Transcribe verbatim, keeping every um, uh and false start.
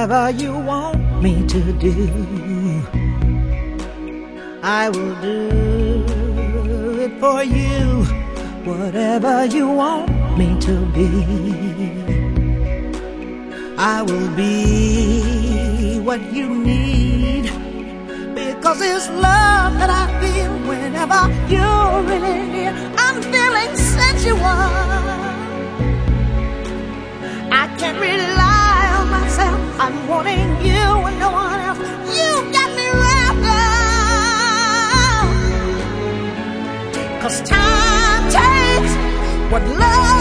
whatever you want me to do. I will do it for you, whatever you want me to be. I will be what you need, because it's love that I feel whenever you're really near. I'm feeling sensual, I can't rely on myself, I'm wanting you and no one else. You got me wrapped up, 'cause time takes what love